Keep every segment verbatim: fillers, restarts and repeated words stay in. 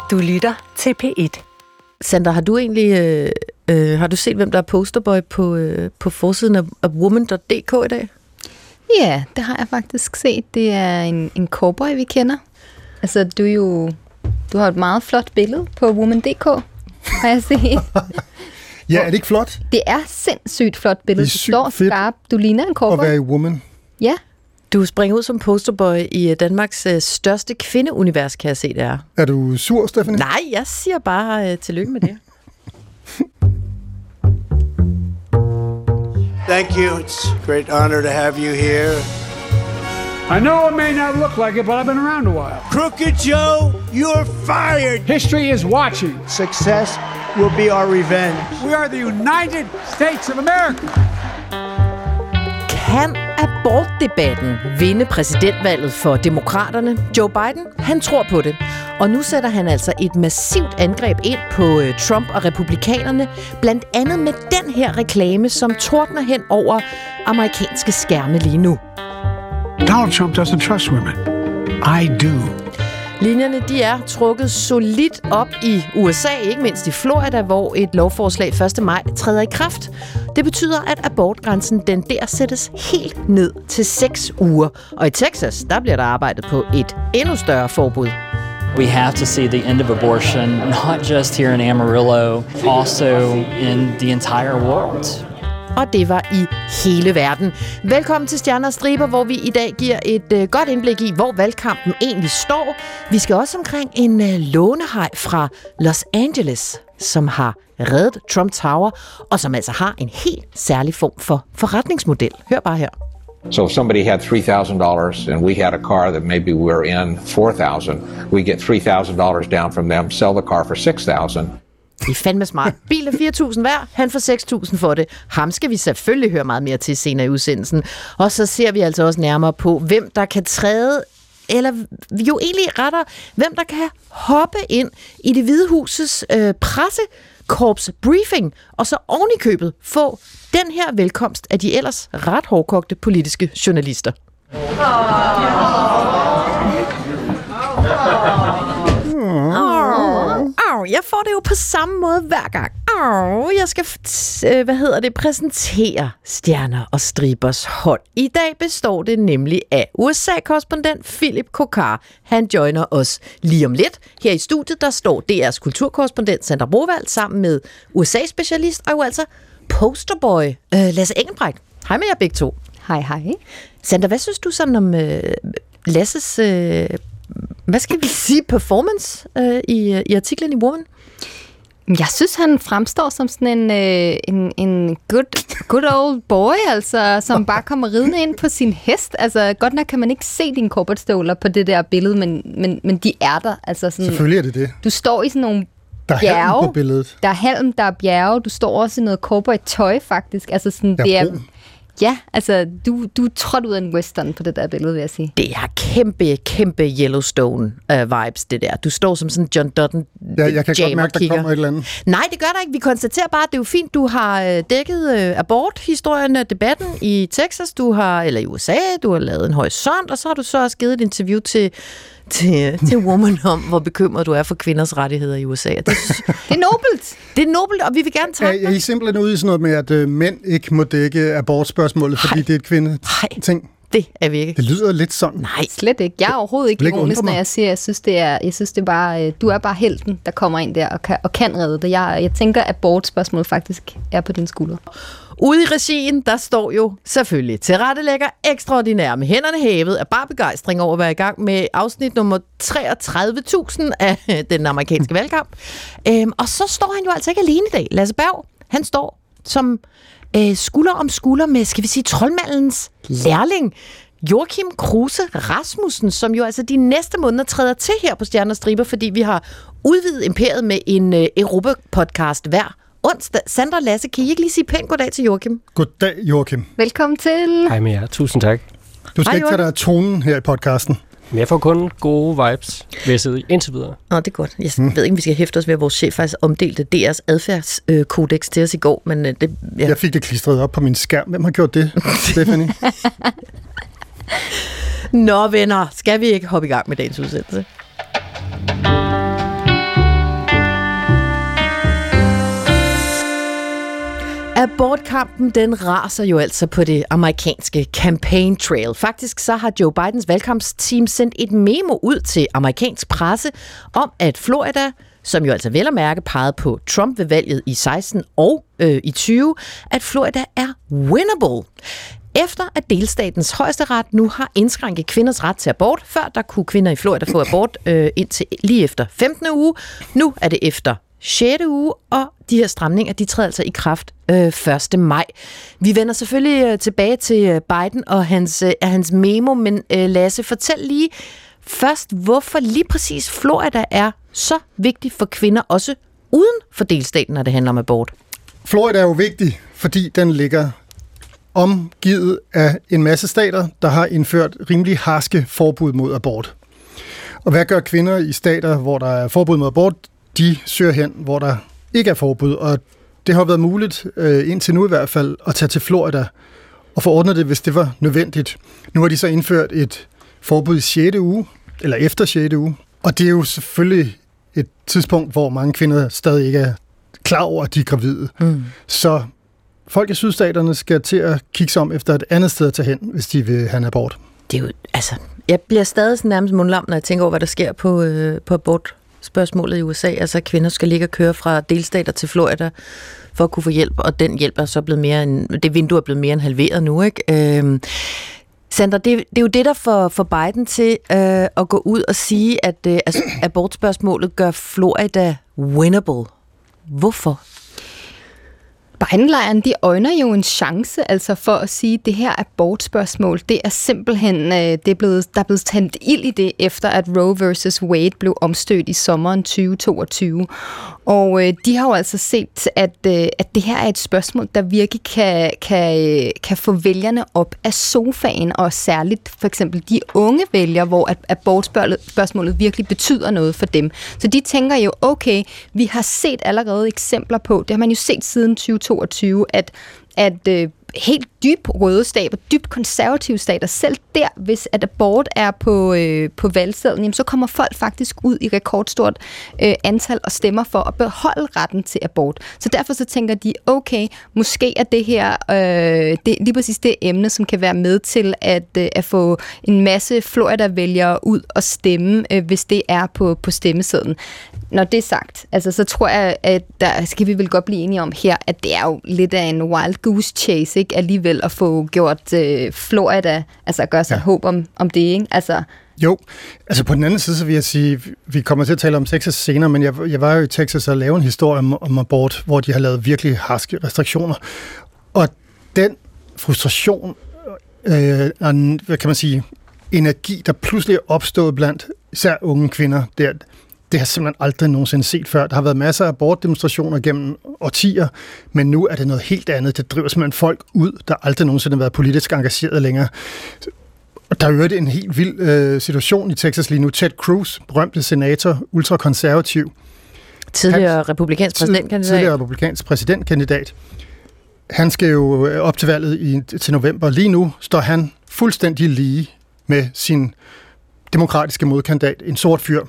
Du lytter til P et. Sandra, har du egentlig øh, øh, har du set, hvem der er posterboy på, øh, på forsiden af, af woman punktum d k i dag? Ja, det har jeg faktisk set. Det er en, en cowboy, vi kender. Altså, du jo, du har et meget flot billede på woman punktum d k, har jeg set. Ja, er det ikke flot? Det er sindssygt flot billede. Det er du sygt står fedt skarp. Du ligner en cowboy. at være i woman. Ja. Du springer ud som posterboy i Danmarks øh, største kvindeunivers, kan jeg se, det er. Er du sur, Stephanie? Nej, jeg siger bare øh, tillykke med det. Thank you. It's a great honor to have you here. I know it may not look like it, but I've been around a while. Crooked Joe, you're fired. History is watching. Success will be our revenge. We are the United States of America. Kan abortdebatten vinde præsidentvalget for demokraterne? Joe Biden, han tror på det. Og nu sætter han altså et massivt angreb ind på øh, Trump og republikanerne, blandt andet med den her reklame, som tordner hen over amerikanske skærme lige nu. Donald Trump doesn't trust women. I do. Linjerne, de er trukket solidt op i U S A, ikke mindst i Florida, hvor et lovforslag første maj træder i kraft. Det betyder, at abortgrænsen den der sættes helt ned til seks uger. Og i Texas, der bliver der arbejdet på et endnu større forbud. We have to see the end of abortion, not just here in Amarillo, also in the entire world. Og det var i hele verden. Velkommen til Stjerner og Striber, hvor vi i dag giver et øh, godt indblik i, hvor valgkampen egentlig står. Vi skal også omkring en øh, lånehaj fra Los Angeles, som har reddet Trump Tower, og som altså har en helt særlig form for forretningsmodel. Hør bare her. So if somebody had three thousand dollars and we had a car that maybe we were in four thousand, we get three thousand dollars down from them, sell the car for six thousand. Det er fandme smart. Bil er fire tusind hver, han får seks tusind for det. Ham skal vi selvfølgelig høre meget mere til senere i udsendelsen. Og så ser vi altså også nærmere på, hvem der kan træde, eller jo egentlig retter, hvem der kan hoppe ind i Det Hvide Husets øh, pressekorps briefing, og så oven i købet få den her velkomst af de ellers ret hårdkogte politiske journalister. Jeg får det jo på samme måde hver gang. Jeg skal, hvad hedder det, præsentere Stjerner og Stribers hold. I dag består det nemlig af U S A-korrespondent Philip Kokar. Han joiner os lige om lidt. Her i studiet, der står D R's kulturkorrespondent Sandra Brohwald sammen med U S A-specialist og jo altså posterboy øh, Lasse Engelbrecht. Hej med jer begge to. Hej, hej. Sandra, hvad synes du sådan om øh, Lasses... Øh, Hvad skal vi sige? Performance øh, i, i artiklen i Woman? Jeg synes, han fremstår som sådan en, øh, en, en good, good old boy, altså, som bare kommer ridende ind på sin hest. Altså, godt nok kan man ikke se dine corporate-støvler på det der billede, men, men, men de er der. Altså, sådan, selvfølgelig er det det. Du står i sådan nogle der er bjerge. halm på billedet. Der er halm, der er bjerge. Du står også i noget corporate-tøj, faktisk. Altså, sådan, der det er er Ja, altså, du, du er trådt ud af en western på det der billede, vil jeg sige. Det er kæmpe, kæmpe Yellowstone-vibes, uh, det der. Du står som sådan John Dutton. Ja, jeg kan godt mærke, der kommer et eller andet. Nej, det gør der ikke. Vi konstaterer bare, at det er jo fint, du har dækket uh, abort-historien og debatten i Texas, du har, eller i U S A, du har lavet en horisont, og så har du så også givet et interview til... Til, til Woman om, hvor bekymret du er for kvinders rettigheder i U S A. Det, det er nobelt. Det er nobelt, og vi vil gerne takke dig. Er I simpelthen ude i sådan noget med, at øh, mænd ikke må dække abortspørgsmålet, fordi Hej. det er et kvinde-ting? Det er vi ikke. Det lyder lidt sådan. Nej, slet ikke. Jeg er overhovedet ikke ironisk, når jeg siger, jeg synes, det er, jeg synes, det er bare, du er bare helten, der kommer ind der og kan, og kan redde det. Jeg, jeg tænker, at abortspørgsmålet faktisk er på dine skuldre. Ude i regien, der står jo selvfølgelig tilrettelægger ekstraordinær med hænderne hævet af bare begejstring over at være i gang med afsnit nummer treogtredive tusind af den amerikanske valgkamp. Øhm, og så står han jo altså ikke alene i dag. Lasse Berg, han står som øh, skulder om skulder med, skal vi sige, troldmandens lærling, Joachim Kruse Rasmussen, som jo altså de næste måneder træder til her på Stjerner og Striber, fordi vi har udvidet imperiet med en øh, Europa-podcast hver onsdag. Sandra, Lasse, kan I ikke lige sige pænt goddag til Joachim? Goddag, Joachim. Velkommen til. Hej med jer. Tusind tak. Du skal Hej, ikke tage dig af tonen her i podcasten. Men jeg får kun gode vibes ved at sidde indtil videre. Nå, det er godt. Jeg mm. ved ikke, om vi skal hæfte os ved, at vores chef faktisk omdelte D R's adfærdskodex til os i går, men det... Ja. Jeg fik det klistret op på min skærm. Hvem har gjort det, Stephanie? Nå, venner, skal vi ikke hoppe i gang med dagens udsendelse? Abortkampen, den raser jo altså på det amerikanske campaign trail. Faktisk så har Joe Bidens valgkampsteam sendt et memo ud til amerikansk presse om, at Florida, som jo altså vel at mærke pegede på Trump ved valget i seksten og øh, i tyve, at Florida er winnable. Efter at delstatens højesteret nu har indskrænket kvinders ret til abort. Før der kunne kvinder i Florida få abort øh, indtil lige efter femtende uge. Nu er det efter sjette uge, og de her stramninger, de træder altså i kraft øh, første maj. Vi vender selvfølgelig øh, tilbage til øh, Biden og hans, øh, hans memo, men øh, Lasse, fortæl lige først, hvorfor lige præcis Florida er så vigtig for kvinder, også uden for delstaten, når det handler om abort. Florida er jo vigtig, fordi den ligger omgivet af en masse stater, der har indført rimelig harske forbud mod abort. Og hvad gør kvinder i stater, hvor der er forbud mod abort? De søger hen, hvor der ikke er forbud, og det har været muligt, øh, indtil nu i hvert fald, at tage til Florida og få ordnet det, hvis det var nødvendigt. Nu har de så indført et forbud i sjette uge, eller efter sjette uge, og det er jo selvfølgelig et tidspunkt, hvor mange kvinder stadig ikke er klar over, at de er gravide. Mm. Så folk i sydstaterne skal til at kigge sig om efter et andet sted at tage hen, hvis de vil have en abort. Det er jo, altså, jeg bliver stadig sådan nærmest mundlam, når jeg tænker over, hvad der sker på, øh, på abort. Spørgsmålet i U S A, altså at kvinder skal ligge og køre fra delstater til Florida for at kunne få hjælp, og den hjælp er så blevet mere end, det vindue er blevet mere end halveret nu, ikke? Øhm, Sandra, det, det er jo det, der får, får Biden til øh, at gå ud og sige, at øh, altså, abortspørgsmålet gør Florida winnable. Hvorfor? Biden-lejren, de øjner jo en chance altså for at sige, at det her abortspørgsmål, det er simpelthen, det er blevet, der er blevet tændt ild i det, efter at Roe versus Wade blev omstødt i sommeren tyve toogtyve. Og øh, de har jo altså set, at, øh, at det her er et spørgsmål, der virkelig kan, kan, kan få vælgerne op af sofaen, og særligt for eksempel de unge vælgere, hvor at abortspørgsmålet virkelig betyder noget for dem. Så de tænker jo, okay, vi har set allerede eksempler på, det har man jo set siden tyve toogtyve, at, at øh, helt dybt røde stater, dybt konservative stater, selv der, hvis at abort er på, øh, på valgsedlen, jamen, så kommer folk faktisk ud i rekordstort øh, antal og stemmer for at beholde retten til abort. Så derfor så tænker de, okay, måske er det her øh, det, lige præcis det emne, som kan være med til at, øh, at få en masse Florida-vælgere ud og stemme, øh, hvis det er på, på stemmesedlen. Når det er sagt, altså, så tror jeg, at der skal vi vel godt blive enige om her, at det er jo lidt af en wild goose chase, ikke? Alligevel at få gjort øh, Florida, altså gøre sig ja. håb om, om det, ikke? Altså... Jo, altså på den anden side, så vil jeg sige, vi kommer til at tale om Texas senere, men jeg, jeg var jo i Texas og lavede en historie om, om abort, hvor de har lavet virkelig harske restriktioner. Og den frustration, øh, og, hvad kan man sige, energi, der pludselig er opstået blandt især unge kvinder, der, det har simpelthen aldrig nogensinde set før. Der har været masser af abortdemonstrationer gennem årtier, men nu er det noget helt andet. Det driver simpelthen folk ud, der aldrig nogensinde har været politisk engageret længere. Og der er jo en helt vild øh, situation i Texas lige nu. Ted Cruz, berømte senator, ultrakonservativ. Tidligere han, republikansk præsidentkandidat. Tidligere republikansk præsidentkandidat. Han skal jo op til valget i, til november. Lige nu står han fuldstændig lige med sin demokratiske modkandidat, en sort fyr.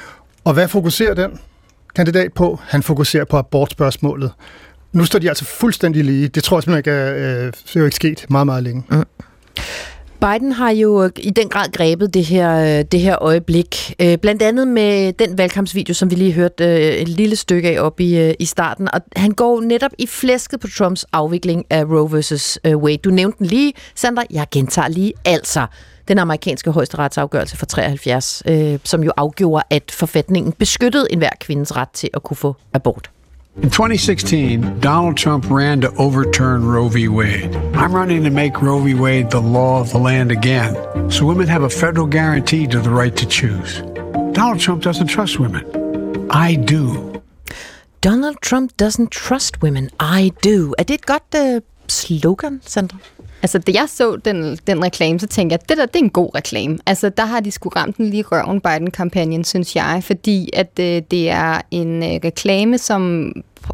Og hvad fokuserer den kandidat på? Han fokuserer på abortspørgsmålet. Nu står de altså fuldstændig lige. Det tror jeg simpelthen ikke er, øh, det er jo ikke sket meget, meget længe. Mm. Biden har jo i den grad grebet det her, det her øjeblik. Blandt andet med den valgkampsvideo, som vi lige hørte et lille stykke af op i, i starten. Og han går netop i flæsket på Trumps afvikling af Roe versus Wade. Du nævnte den lige, Sandra. Jeg gentager lige. Altså, den amerikanske højesteretsafgørelse fra treoghalvfjerds, øh, som jo afgjorde, at forfatningen beskyttede enhver kvindes ret til at kunne få abort. In twenty sixteen, Donald Trump ran to overturn Roe v. Wade. I'm running to make Roe v. Wade the law of the land again, so women have a federal guarantee to the right to choose. Donald Trump doesn't trust women. I do. Donald Trump doesn't trust women. I do. Er det et godt uh, slogan, Sandra? Altså, da jeg så den, den reklame, så tænkte jeg, at det der, det er en god reklame. Altså, der har de sgu ramt den lige røven, Biden-kampagnen, synes jeg, fordi at øh, det er en øh, reklame, som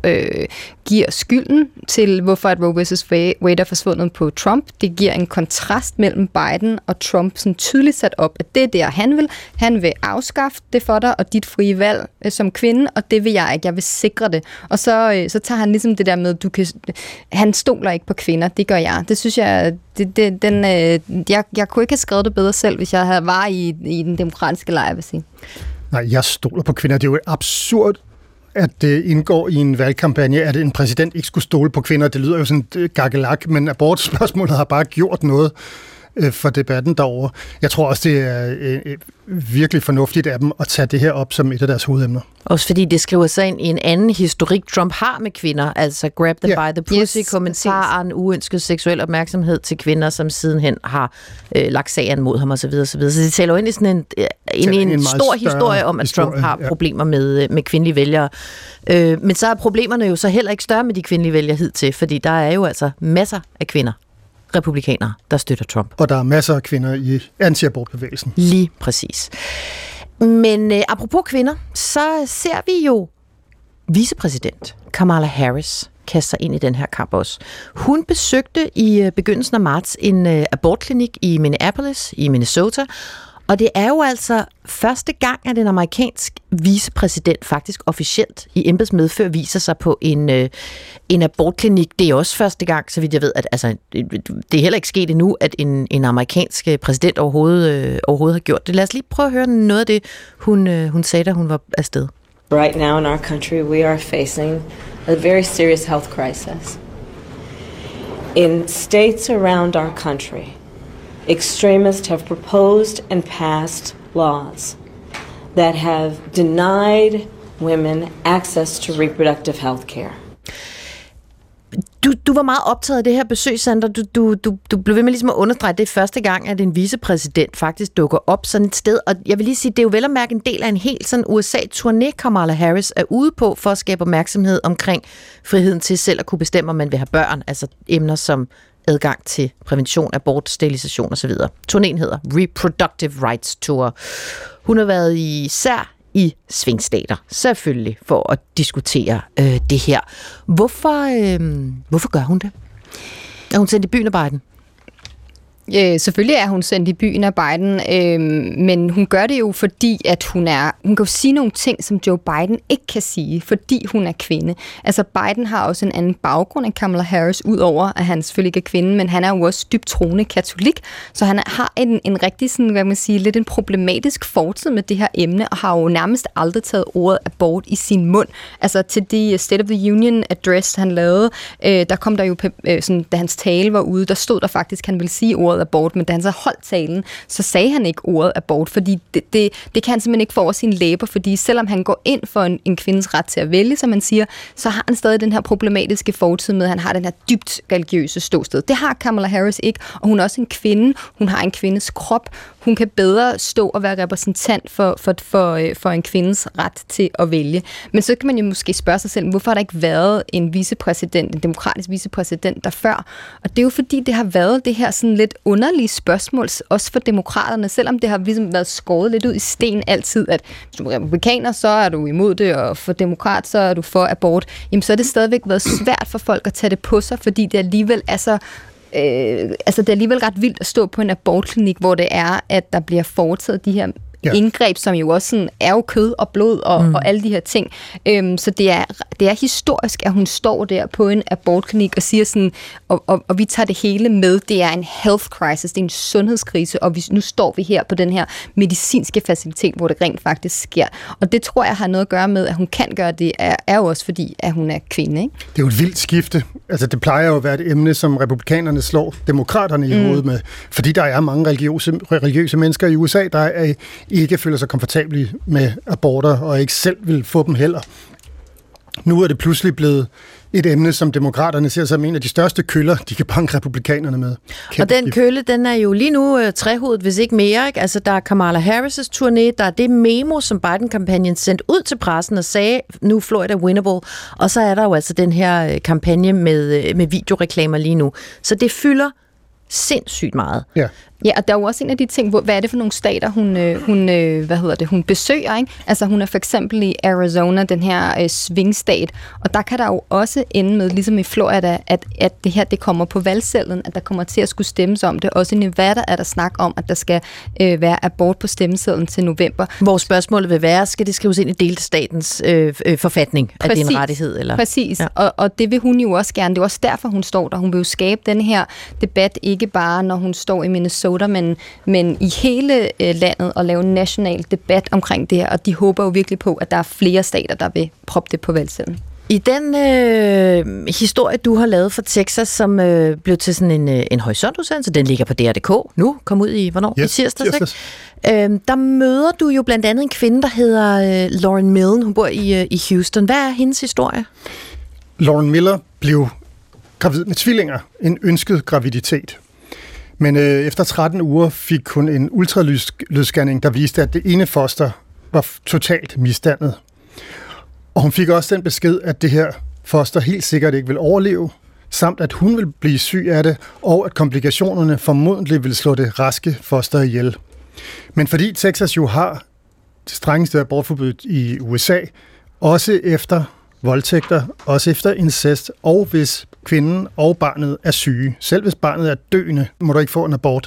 øh, giver skylden til, hvorfor at Roe versus. Wade er forsvundet på Trump. Det giver en kontrast mellem Biden og Trump, sådan tydeligt sat op, at det er det, han vil. Han vil afskaffe det for dig og dit frie valg øh, som kvinde, og det vil jeg ikke. Jeg vil sikre det. Og så, øh, så tager han ligesom det der med, du kan, han stoler ikke på kvinder. Det gør jeg. Det synes jeg, det, det, den, øh, jeg, jeg kunne ikke have skrevet det bedre selv, hvis jeg havde var i, i den demokratiske lejr, vil sige. Nej, jeg stoler på kvinder. Det er jo absurd, at det indgår i en valgkampagne, at en præsident ikke skulle stole på kvinder. Det lyder jo sådan gakkelak, men abortspørgsmålet har bare gjort noget for debatten derovre. Jeg tror også, det er virkelig fornuftigt af dem at tage det her op som et af deres hovedemner. Også fordi det skriver sig ind i en anden historik, Trump har med kvinder, altså grab them yeah. by the pussy, yes, kommentaren, uønsket seksuel opmærksomhed til kvinder, som sidenhen har øh, lagt sagen mod ham osv. osv. Så det taler jo ind i sådan en, øh, en, en, en stor historie om, at historie, Trump har ja. problemer med, med kvindelige vælgere. Øh, men så er problemerne jo så heller ikke større med de kvindelige vælgere hidtil, fordi der er jo altså masser af kvinder, republikanere, der støtter Trump. Og der er masser af kvinder i anti-abortbevægelsen. Lige præcis. Men øh, apropos kvinder, så ser vi jo vicepræsident Kamala Harris kaste sig ind i den her kamp også. Hun besøgte i øh, begyndelsen af marts en øh, abortklinik i Minneapolis i Minnesota, og det er jo altså første gang, at en amerikansk vicepræsident faktisk officielt i embedsmedfør viser sig på en, øh, en abortklinik. Det er også første gang, så vidt jeg ved, at altså, det, det er heller ikke sket endnu, at en, en amerikansk præsident overhovedet, øh, overhovedet har gjort det. Lad os lige prøve at høre noget af det, hun, øh, hun sagde, da hun var afsted. Right now in our country, we are facing a very serious health crisis. In states around our country, extremists have proposed and passed laws that have denied women access to reproductive health care. Du, du var meget optaget af det her besøg, Sandra. Du, du, du, du blev ved med ligesom at understrege, at det er første gang, at en vicepræsident faktisk dukker op sådan et sted. Og jeg vil lige sige, det er jo vel at mærke en del af en helt sådan U S A-turné, Kamala Harris er ude på for at skabe opmærksomhed omkring friheden til selv at kunne bestemme, om man vil have børn. Altså emner som adgang til prævention, abort, sterilisation osv. Turnéen hedder Reproductive Rights Tour. Hun har været især i svingstater, selvfølgelig, for at diskutere øh, det her. Hvorfor, øh, hvorfor gør hun det? Er hun sendt i byen af Biden? Øh, selvfølgelig er hun sendt i byen af Biden, øh, men hun gør det jo, fordi at hun er, hun kan jo sige nogle ting, som Joe Biden ikke kan sige, fordi hun er kvinde. Altså Biden har også en anden baggrund end Kamala Harris, udover at han selvfølgelig ikke er kvinde, men han er jo også dybt troende katolik, så han har en, en rigtig sådan, hvad man siger, lidt en problematisk fortid med det her emne, og har jo nærmest aldrig taget ordet abort i sin mund. Altså til det State of the Union address, han lavede, øh, der kom der jo, øh, sådan, da hans tale var ude, der stod der faktisk, han ville sige ordet abort, men da han så holdt talen, så sagde han ikke ordet abort, fordi det, det, det kan han simpelthen ikke få over sine læber, fordi selvom han går ind for en, en kvindes ret til at vælge, som man siger, så har han stadig den her problematiske fortid med, at han har den her dybt religiøse ståsted. Det har Kamala Harris ikke, og hun er også en kvinde, hun har en kvindes krop, hun kan bedre stå og være repræsentant for, for, for, for en kvindes ret til at vælge. Men så kan man jo måske spørge sig selv, hvorfor har der ikke været en vicepræsident, en demokratisk vicepræsident der før? Og det er jo fordi, det har været det her sådan lidt underlige spørgsmål, også for demokraterne, selvom det har ligesom været skåret lidt ud i sten altid, at hvis du er republikaner, så er du imod det, og for demokrat, så er du for abort. Jamen, så har det stadigvæk været svært for folk at tage det på sig, fordi det alligevel er så Øh, altså det er alligevel ret vildt at stå på en abortklinik, hvor det er, at der bliver foretaget de her ja. indgreb, som jo også sådan, er jo kød og blod og, mm. og alle de her ting. Øhm, så det er, det er historisk, at hun står der på en abortklinik og siger sådan, og, og, og vi tager det hele med. Det er en health crisis, det er en sundhedskrise, og vi, nu står vi her på den her medicinske facilitet, hvor det rent faktisk sker. Og det tror jeg har noget at gøre med, at hun kan gøre det, er, er jo også fordi, at hun er kvinde. Ikke? Det er jo et vildt skifte. Altså det plejer jo at være et emne, som republikanerne slår demokraterne i mm. hovedet med, fordi der er mange religiøse, religiøse mennesker i U S A, der er ikke føler sig komfortable med aborter, og ikke selv vil få dem heller. Nu er det pludselig blevet et emne, som demokraterne ser som en af de største køller, de kan banke republikanerne med. Kæmpe og den kølle, den er jo lige nu uh, trehovedet, hvis ikke mere. Ikke? Altså, der er Kamala Harris' turné, der er det memo, som Biden-kampagnen sendte ud til pressen og sagde, nu Florida winnable, og så er der jo altså den her uh, kampagne med, uh, med videoreklamer lige nu. Så det fylder sindssygt meget. Ja. Ja, og der er jo også en af de ting, hvor, hvad er det for nogle stater, hun, øh, hun, øh, hvad hedder det, hun besøger, ikke? Altså hun er for eksempel i Arizona, den her øh, svingstat, og der kan der jo også ende med, ligesom i Florida, at, at det her, det kommer på valgsedlen, at der kommer til at skulle stemmes om det. Også i Nevada er der snak om, at der skal øh, være abort på stemmesedlen til november. Hvor spørgsmålet vil være, skal det skrives ind i delstatens øh, øh, forfatning, at det er en rettighed? Eller? Præcis, ja. og, og det vil hun jo også gerne. Det er også derfor, hun står der. Hun vil jo skabe den her debat, ikke bare når hun står i Minnesota, men, men i hele øh, landet og lave en national debat omkring det her, og de håber jo virkelig på, at der er flere stater, der vil proppe det på valgsedlen. I den øh, historie, du har lavet for Texas, som øh, blev til sådan en, øh, en horisontudsendelse, den ligger på D R punktum d k nu, kom ud i, hvornår? Yes, I tirsdags, tirsdags. Ikke? Øh, der møder du jo blandt andet en kvinde, der hedder øh, Lauren Millen. Hun bor i, øh, i Houston. Hvad er hendes historie? Lauren Miller blev gravid med tvillinger, en ønsket graviditet. Men øh, efter tretten uger fik hun en ultralydsscanning, der viste, at det ene foster var totalt misdannet. Og hun fik også den besked, at det her foster helt sikkert ikke vil overleve, samt at hun vil blive syg af det, og at komplikationerne formodentlig vil slå det raske foster ihjel. Men fordi Texas jo har det strengeste abortforbud i U S A, også efter voldtægter, også efter incest, og hvis kvinden og barnet er syge. Selv hvis barnet er døende, må du ikke få en abort.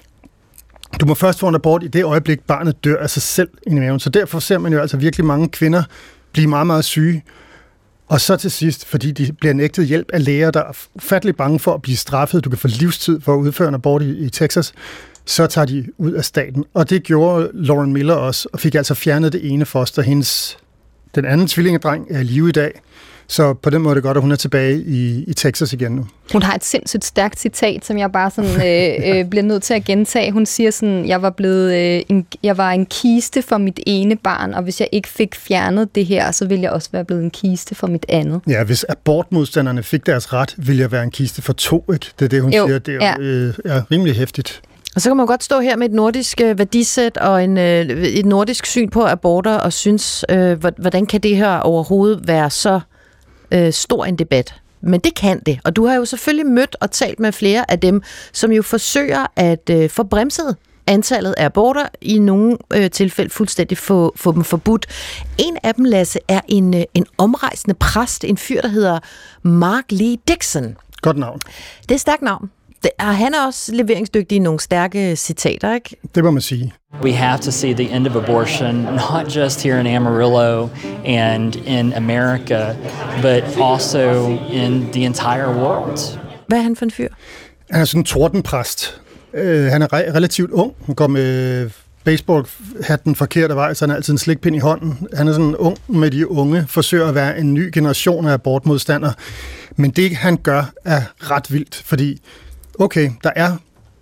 Du må først få en abort i det øjeblik, barnet dør af sig selv i maven. Så derfor ser man jo altså virkelig mange kvinder blive meget, meget syge. Og så til sidst, fordi de bliver nægtet hjælp af læger, der er ufattelig bange for at blive straffet. Du kan få livstid for at udføre en abort i, i Texas. Så tager de ud af staten. Og det gjorde Lauren Miller også, og fik altså fjernet det ene foster. Hendes, den anden tvillingedreng er i live i dag. Så på den måde er det godt, at hun er tilbage i, i Texas igen nu. Hun har et sindssygt stærkt citat, som jeg bare sådan, øh, øh, bliver nødt til at gentage. Hun siger sådan, jeg var blevet øh, en, jeg var en kiste for mit ene barn, og hvis jeg ikke fik fjernet det her, så ville jeg også være blevet en kiste for mit andet. Ja, hvis abortmodstanderne fik deres ret, ville jeg være en kiste for to, ikke? Det er det, hun jo, siger. Det er, ja. øh, er rimelig hæftigt. Og så kan man godt stå her med et nordisk øh, værdisæt og en, øh, et nordisk syn på aborter og synes, øh, hvordan kan det her overhovedet være så øh, stor en debat? Men det kan det, og du har jo selvfølgelig mødt og talt med flere af dem, som jo forsøger at øh, få bremset antallet af aborter, i nogle øh, tilfælde fuldstændig få, få dem forbudt. En af dem, Lasse, er en, øh, en omrejsende præst, en fyr, der hedder Mark Lee Dixon. Godt navn. Det er et stærkt navn. Og han er også leveringsdygtig i nogle stærke citater, ikke? Det må man sige. We have to see the end of abortion, not just here in Amarillo and in America, but also in the entire world. Hvad er han for en fyr? Han er sådan en tordenpræst. Uh, han er re- relativt ung. Han går med baseballhatten forkerte vej, så han er altid en slikpind i hånden. Han er sådan ung med de unge, forsøger at være en ny generation af abortmodstandere. Men det, han gør, er ret vildt, fordi okay, der er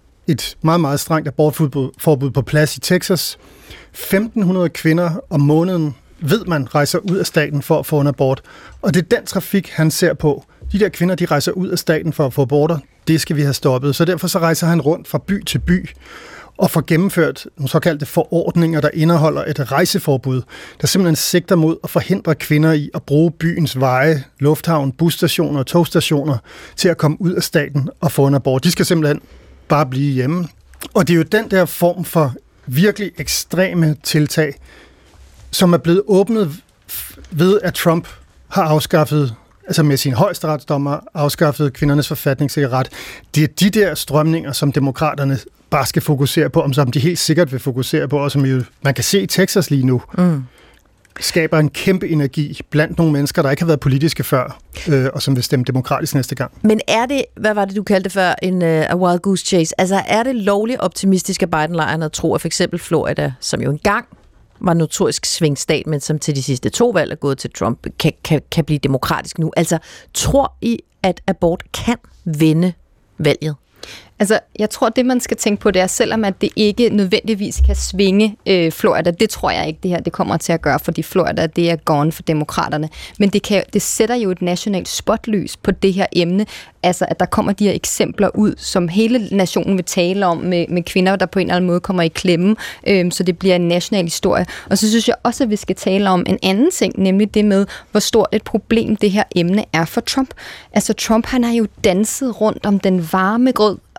et meget, meget strengt abortforbud på plads i Texas. femten hundrede kvinder om måneden, ved man, rejser ud af staten for at få en abort. Og det er den trafik, han ser på. De der kvinder, de rejser ud af staten for at få aborter. Det skal vi have stoppet. Så derfor så rejser han rundt fra by til by og får gennemført nogle såkaldte forordninger, der indeholder et rejseforbud, der simpelthen sigter mod at forhindre kvinder i at bruge byens veje, lufthavn, busstationer og togstationer til at komme ud af staten og få en abort. De skal simpelthen bare blive hjemme. Og det er jo den der form for virkelig ekstreme tiltag, som er blevet åbnet ved, at Trump har afskaffet, altså med sin højesteretsdommer, afskaffet kvindernes forfatningssikkerhed. Det er de der strømninger, som demokraterne bare skal fokusere på, om som de helt sikkert vil fokusere på, og som jo, man kan se i Texas lige nu, mm. skaber en kæmpe energi blandt nogle mennesker, der ikke har været politiske før, øh, og som vil stemme demokratisk næste gang. Men er det, hvad var det, du kaldte før, en uh, a wild goose chase? Altså er det lovligt optimistisk af Biden-lejren at tro, at for eksempel Florida, som jo engang var notorisk svingstat, men som til de sidste to valg er gået til Trump, kan, kan, kan blive demokratisk nu? Altså, tror I, at abort kan vinde valget? Altså, jeg tror, det man skal tænke på, det er, selvom at det ikke nødvendigvis kan svinge øh, Florida, det tror jeg ikke, det her det kommer til at gøre, fordi Florida, det er gone for demokraterne. Men det, kan, det sætter jo et nationalt spotlys på det her emne, altså at der kommer de her eksempler ud, som hele nationen vil tale om, med, med kvinder, der på en eller anden måde kommer i klemme, øh, så det bliver en national historie. Og så synes jeg også, at vi skal tale om en anden ting, nemlig det med, hvor stort et problem det her emne er for Trump. Altså Trump, han har jo danset rundt om den varme grød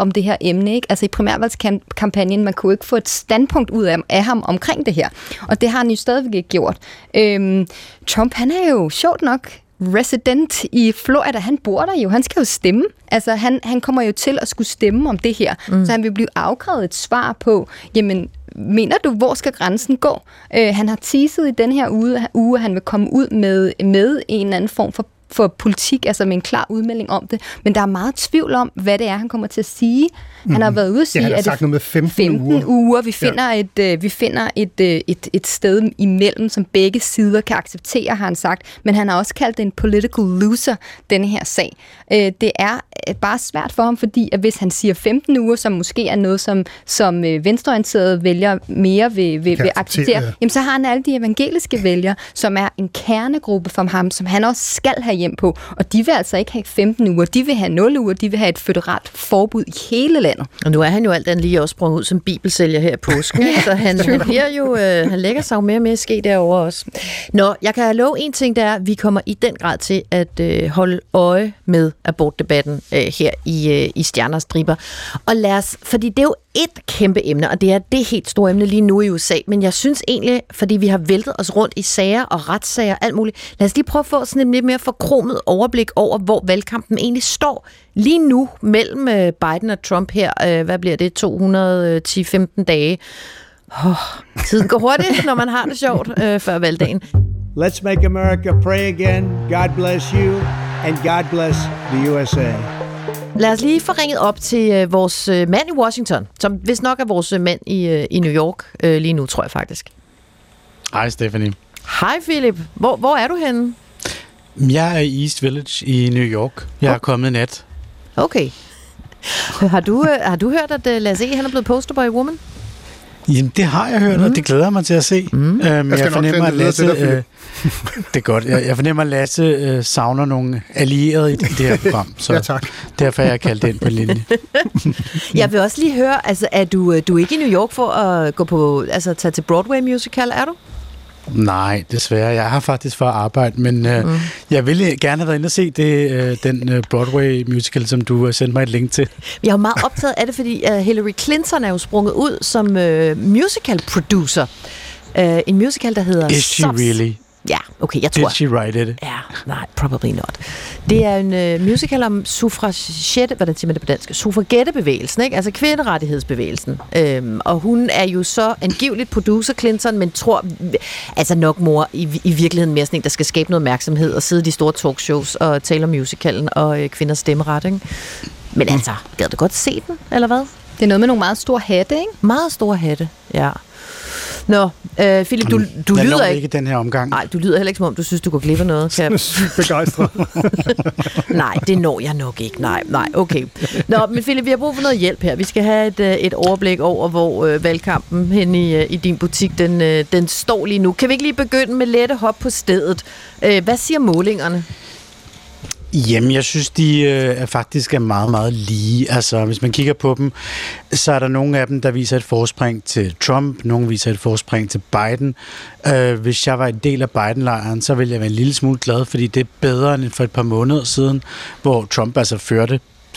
om det her emne, ikke? Altså i primærvalgskampagnen, man kunne ikke få et standpunkt ud af, af ham omkring det her. Og det har han jo stadigvæk ikke gjort. Øhm, Trump, han er jo sjovt nok resident i Florida. Han bor der jo. Han skal jo stemme. Altså, han, han kommer jo til at skulle stemme om det her. Mm. Så han vil blive afkrævet et svar på, jamen, mener du, hvor skal grænsen gå? Øh, han har teaset i den her uge, uge, at han vil komme ud med, med en eller anden form for for politik, altså med en klar udmelding om det. Men der er meget tvivl om, hvad det er, han kommer til at sige. Han mm. har været ude at sige, ja, han har at sagt det noget med femten, femten uger. uger. Vi finder, ja. et, uh, vi finder et, uh, et, et sted imellem, som begge sider kan acceptere, har han sagt. Men han har også kaldt det en political loser, denne her sag. Uh, det er bare svært for ham, fordi at hvis han siger femten uger, som måske er noget, som, som uh, venstreorienterede vælgere mere vil, vil, vil acceptere, ja. Jamen så har han alle de evangeliske vælgere, som er en kernegruppe for ham, som han også skal have hjem på. Og de vil altså ikke have femten uger, de vil have nul uger, de vil have et føderalt forbud i hele landet. Og nu er han jo alt andet lige også sprunget ud som bibelsælger her i påsken, ja, så han, han, bliver jo, øh, han lægger sig jo mere og mere ske derovre også. Nå, jeg kan love en ting, der er, at vi kommer i den grad til at øh, holde øje med abortdebatten øh, her i, øh, i Stjerner og Striber. Og lad os, fordi det er jo et kæmpe emne, og det er det helt store emne lige nu i U S A, men jeg synes egentlig, fordi vi har væltet os rundt i sager og retssager og alt muligt, lad os lige prøve at få sådan et lidt mere forkromet overblik over, hvor valgkampen egentlig står lige nu mellem Biden og Trump her. Hvad bliver det? to hundrede og ti til femten dage. Oh, tiden går hurtigt, når man har det sjovt øh, før valgdagen. Let's make America pray again. God bless you, and God bless the U S A. Lad os lige få ringet op til øh, vores øh, mand i Washington, som vist nok er vores øh, mand i, øh, i New York øh, lige nu, tror jeg faktisk. Hej Stephanie. Hej Philip. Hvor, hvor er du henne? Jeg er i East Village i New York. Jeg er oh. kommet i nat. Okay. Har du, øh, har du hørt, at uh, Lasse E. han er blevet posterboy woman? Jamen, det har jeg hørt, mm. og det glæder mig til at se. Mm. Øhm, jeg, jeg fornemmer, at Lasse... Øh, det er godt. Jeg, jeg fornemmer, at Lasse øh, savner nogle allierede i det, det her program. Så ja, tak. Derfor er jeg kaldt ind på linje. Jeg vil også lige høre, altså, er du, du er ikke i New York for at gå på, altså, tage til Broadway musical, er du? Nej, desværre. Jeg har faktisk for at arbejde, men øh, mm. jeg ville gerne have været inde og se det, øh, den øh, Broadway musical, som du har sendt mig et link til. Jeg er jo meget optaget af det, fordi uh, Hillary Clinton er jo sprunget ud som uh, musical producer. Uh, en musical, der hedder... Is she Subs. really? Ja, okay, jeg tror... Did she write it? Ja, nej, probably not. Det er en uh, musical om suffragette, hvordan siger man det på dansk? Suffragettebevægelsen, ikke? Altså kvinderettighedsbevægelsen. Øhm, og hun er jo så angiveligt producer, Clinton, men tror, altså nok mor i, i virkeligheden mere sådan en, der skal skabe noget opmærksomhed og sidde i de store talkshows og tale om musicalen og øh, kvinders stemmeret, ikke? Men altså, gad du godt se den, eller hvad? Det er noget med nogle meget store hatte, ikke? Meget store hatte, ja. Nå, øh, Philip, du, du jeg lyder ikke... ikke den her omgang. Nej, du lyder heller ikke som om, du synes, du går glip af noget. Kan jeg... Sygt begejstret. Nej, det når jeg nok ikke. Nej, nej, okay. Nå, men Philip, vi har brug for noget hjælp her. Vi skal have et, et overblik over, hvor øh, valgkampen hen i, i din butik, den, øh, den står lige nu. Kan vi ikke lige begynde med lette hop på stedet? Øh, hvad siger målingerne? Jamen, jeg synes, de øh, er faktisk er meget, meget lige. Altså, hvis man kigger på dem, så er der nogle af dem, der viser et forspring til Trump, nogle viser et forspring til Biden. Øh, hvis jeg var en del af Biden-lejren, så ville jeg være en lille smule glad, fordi det er bedre end for et par måneder siden, hvor Trump altså førte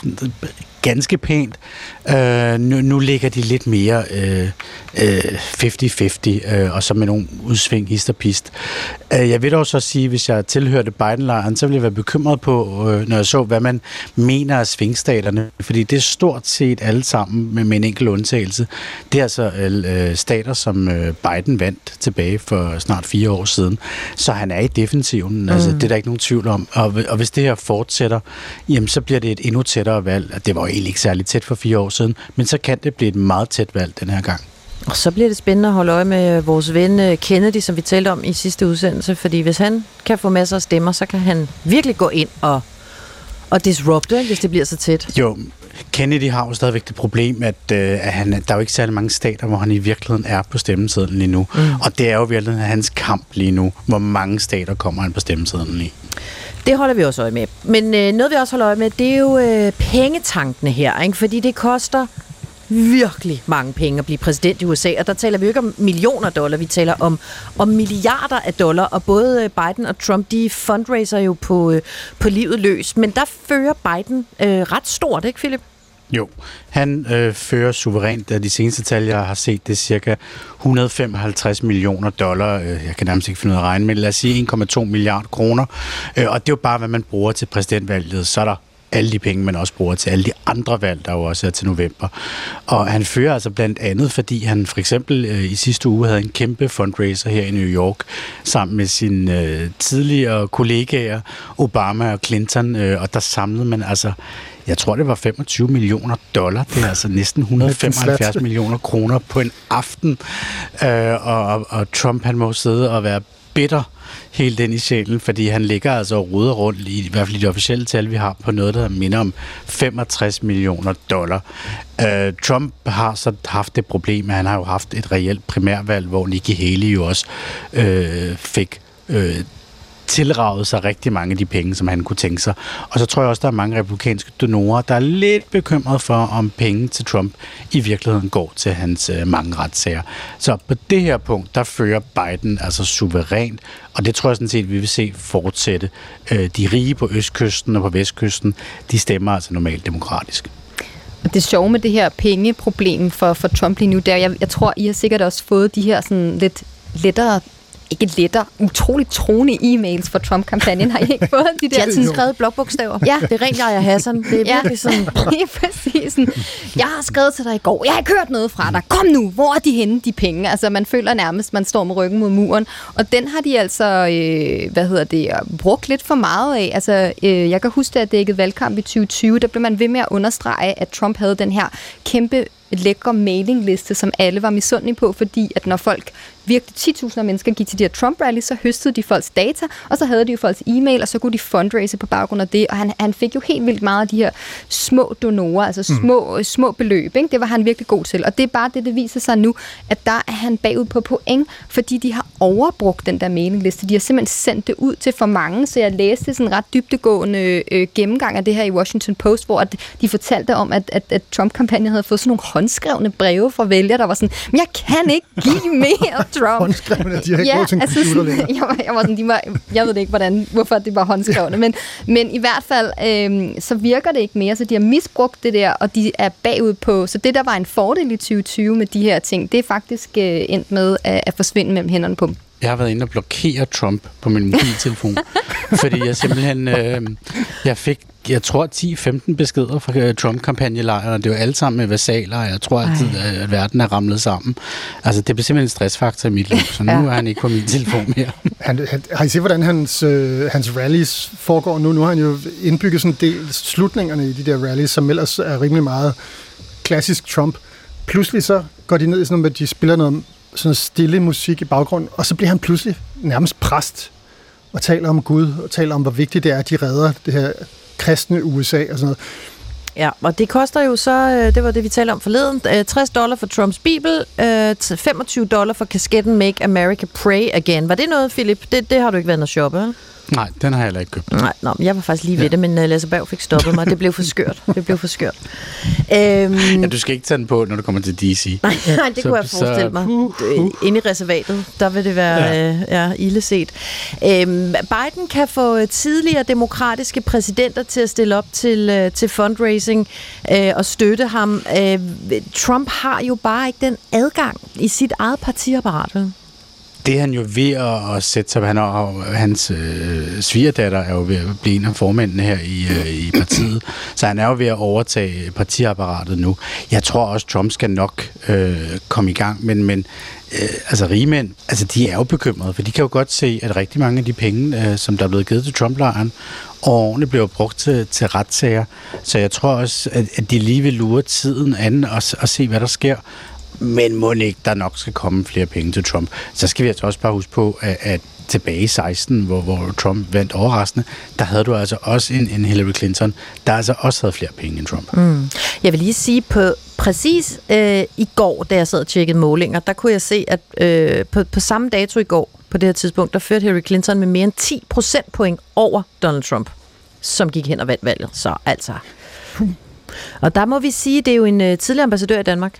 ganske pænt. Øh, nu, nu ligger de lidt mere øh, øh, halvtreds halvtreds, øh, og så med nogle udsving hist og pist. Øh, jeg vil dog så sige, hvis jeg tilhørte Biden-lejren, så ville jeg være bekymret på, øh, når jeg så, hvad man mener af svingstaterne, fordi det er stort set alle sammen, med, med en enkelt undtagelse. Det er altså øh, stater, som øh, Biden vandt tilbage for snart fire år siden, så han er i defensiven. Mm. Altså, det er der ikke nogen tvivl om. Og, og hvis det her fortsætter, jamen, så bliver det et endnu tættere valg. Det var jo egentlig ikke særlig tæt for fire år siden, men så kan det blive et meget tæt valg den her gang. Og så bliver det spændende at holde øje med vores ven Kennedy, som vi talte om i sidste udsendelse, fordi hvis han kan få masser af stemmer, så kan han virkelig gå ind og, og disrupte, hvis det bliver så tæt. Jo, Kennedy har jo stadigvæk det problem, at, øh, at han, der er jo ikke særlig mange stater, hvor han i virkeligheden er på stemmesedlen lige nu. Mm. Og det er jo virkelig hans kamp lige nu, hvor mange stater kommer han på stemmesedlen i. Det holder vi også øje med. Men øh, noget vi også holder øje med, det er jo øh, pengetankene her, ikke? Fordi det koster virkelig mange penge at blive præsident i U S A, og der taler vi jo ikke om millioner dollar, vi taler om, om milliarder af dollar, og både Biden og Trump, de fundraiser jo på, øh, på livet løs, men der fører Biden øh, ret stort, ikke Philip? Jo, han øh, fører suverænt, af de seneste tal, jeg har set, det er cirka et hundrede og femoghalvtreds millioner dollar. Øh, jeg kan nærmest ikke finde ud af at regne, men lad os sige en komma to milliarder kroner. Øh, og det er jo bare, hvad man bruger til præsidentvalget. Så er der alle de penge, man også bruger til alle de andre valg, der jo også er til november. Og han fører altså blandt andet, fordi han for eksempel øh, i sidste uge havde en kæmpe fundraiser her i New York, sammen med sine øh, tidligere kollegaer, Obama og Clinton, øh, og der samlede man altså, jeg tror det var femogtyve millioner dollar, det er altså næsten et hundrede og femoghalvfjerds millioner kroner på en aften, øh, og, og Trump han må sidde og være bitter helt ind i sjælen, fordi han ligger altså og ruder rundt, i, i hvert fald i de officielle tal, vi har, på noget, der minder om femogtres millioner dollar. Uh, Trump har så haft det problem, at han har jo haft et reelt primærvalg, hvor Nikki Haley jo også uh, fik uh, tilraget sig rigtig mange af de penge, som han kunne tænke sig. Og så tror jeg også, der er mange republikanske donorer, der er lidt bekymret for, om penge til Trump i virkeligheden går til hans øh, mange retssager. Så på det her punkt, der fører Biden altså suverænt, og det tror jeg sådan set, vi vil se fortsætte. Øh, de rige på østkysten og på vestkysten, de stemmer altså normalt demokratisk. Og det sjove med det her pengeproblem for, for Trump lige nu, der jeg, jeg tror, I har sikkert også fået de her sådan lidt lettere ikke lettere, utroligt troende e-mails fra Trump-kampagnen. Har I ikke fået de der? De har sådan skrevet blokbogstaver. Ja. Det er rent jeg er Hassan. Det er ja. virkelig sådan. Ja, præcis. Jeg har skrevet til dig i går. Jeg har ikke hørt noget fra dig. Kom nu. Hvor er de henne, de penge? Altså, man føler nærmest, man står med ryggen mod muren. Og den har de altså, øh, hvad hedder det, brugt lidt for meget af. Altså, øh, jeg kan huske, da jeg dækkede valgkamp i tyve tyve, der blev man ved med at understrege, at Trump havde den her kæmpe lækre mailingliste, som alle var misundelige på, fordi at når folk virkelig ti tusind mennesker gik til de her Trump-rally, så høstede de folks data, og så havde de jo folks e-mail, og så kunne de fundraise på baggrund af det, og han, han fik jo helt vildt meget af de her små donorer, altså små, mm. små beløb, ikke? Det var han virkelig god til, og det er bare det, det viser sig nu, at der er han bagud på point, fordi de har overbrugt den der mailingliste. De har simpelthen sendt det ud til for mange, så jeg læste sådan en ret dybdegående øh, gennemgang af det her i Washington Post, hvor at de fortalte om, at, at, at Trump-kampagnen havde fået sådan nogle håndskrevne breve fra vælgere, der var sådan, men jeg kan ikke give mere Trump. Håndskrevne, de har ikke ja, råd til en altså, computer længere. jeg, var, jeg var sådan, de var, jeg ved ikke, hvordan, hvorfor det var håndskrevne, men, men i hvert fald, øh, så virker det ikke mere, så de har misbrugt det der, og de er bagud på, så det, der var en fordel i tyve tyve med de her ting, det er faktisk øh, endt med at, at forsvinde mellem hænderne på dem. Jeg har været inde og blokere Trump på min mobiltelefon, fordi jeg simpelthen, øh, jeg fik, jeg tror, ti femten beskeder fra Trump-kampagnelejren, og det var alle sammen med versaler, og jeg tror altid, at verden er ramlet sammen. Altså, det blev simpelthen en stressfaktor i mit liv, så nu ja. er han ikke på min telefon mere. Han, han, har I set, hvordan hans, øh, hans rallies foregår nu? Nu har han jo indbygget sådan en del slutningerne i de der rallies, som ellers er rimelig meget klassisk Trump. Pludselig så går de ned i sådan noget, at de spiller noget sådan noget stille musik i baggrunden, og så bliver han pludselig nærmest præst og taler om Gud, og taler om, hvor vigtigt det er, at de redder det her kristne U S A og sådan noget. Ja, og det koster jo så, det var det, vi talte om forleden, tres dollar for Trumps bibel, femogtyve dollar for kasketten Make America Pray Again. Var det noget, Philip? Det, det har du ikke været at shoppe, eller? Nej, den har jeg heller ikke købt. Nej, nå, jeg var faktisk lige ved ja. det, men uh, Lasse Berg fik stoppet mig. Det blev for skørt. Det blev for skørt. Øhm, ja, du skal ikke tage den på, når du kommer til D C. Nej, nej det så, kunne jeg forestille mig. Uh, uh. Inde i reservatet, der vil det være ja. øh, ja, ildeset. Øhm, Biden kan få tidligere demokratiske præsidenter til at stille op til, uh, til fundraising uh, og støtte ham. Uh, Trump har jo bare ikke den adgang i sit eget partiapparat. Det er han jo ved at, at sætte sig, han og hans øh, svigerdatter er jo ved at blive en af formændene her i, øh, i partiet, så han er jo ved at overtage partiapparatet nu. Jeg tror også, Trump skal nok øh, komme i gang, men, men øh, altså rigmænd, altså de er jo bekymrede, for de kan jo godt se, at rigtig mange af de penge, øh, som der er blevet givet til Trump-lejren, årene bliver brugt til, til retssager, så jeg tror også, at, at de lige vil lure tiden an og, og se, hvad der sker. Men må ikke, der nok skal komme flere penge til Trump. Så skal vi altså også bare huske på, at, at tilbage i seksten, hvor, hvor Trump vandt overraskende, der havde du altså også en, en Hillary Clinton, der altså også havde flere penge end Trump. Mm. Jeg vil lige sige, på præcis øh, i går, da jeg sad og tjekkede målinger, der kunne jeg se, at øh, på, på samme dato i går, på det her tidspunkt, der førte Hillary Clinton med mere end ti procentpoint over Donald Trump, som gik hen og vandt valget. Så altså... Og der må vi sige, det er jo en øh, tidligere ambassadør i Danmark,